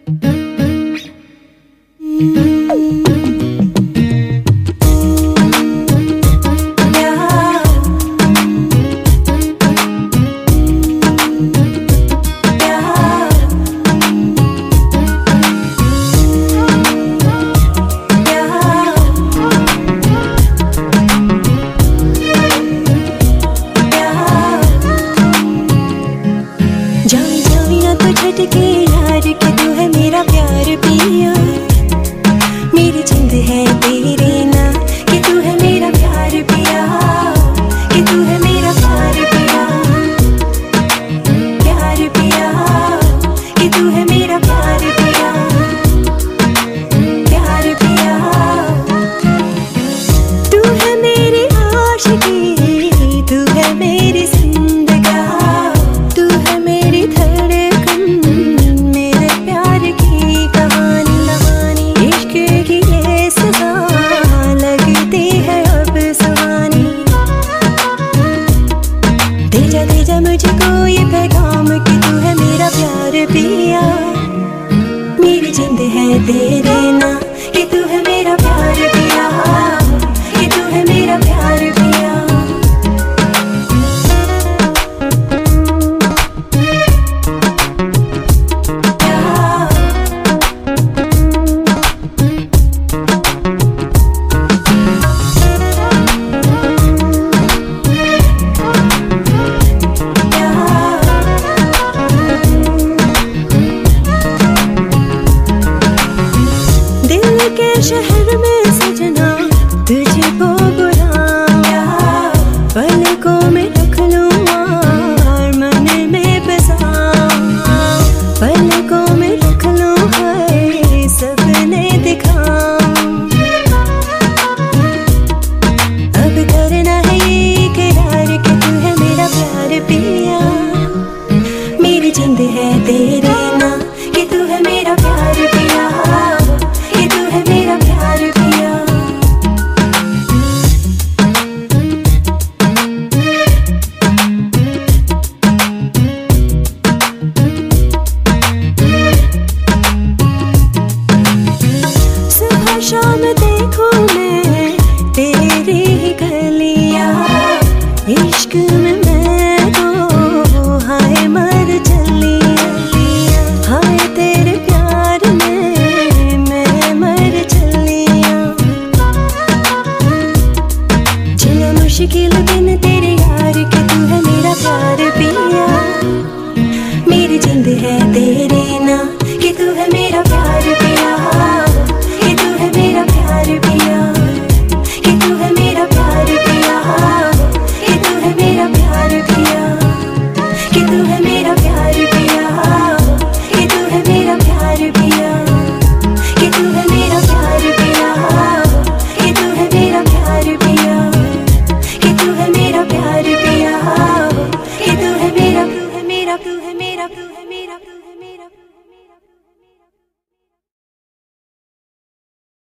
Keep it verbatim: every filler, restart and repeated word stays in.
के यार कि तू है मेरा प्यार पिया, मेरी जिंद है तेरे ना कि तू है मेरा प्यार पिया, कि तू है मेरा प्यार पिया, प्यार पिया, कि तू है मेरा प्यार पिया, प्यार पिया। तू है मेरी आशिकी, तू है मेरी जिंदगा, तू है मेरी धड़कन, मेरे प्यार की कहानी कहानी। इश्क की ये सजा लगती है अब सुहानी। दे जा दे जा मुझको ये पैगाम कि तू है मेरा प्यार पिया, मेरी जिंद है तेरे ना कि तू है मेरा प्यार पिया, कि तू है मेरा प्यार पिया। दिल के शहर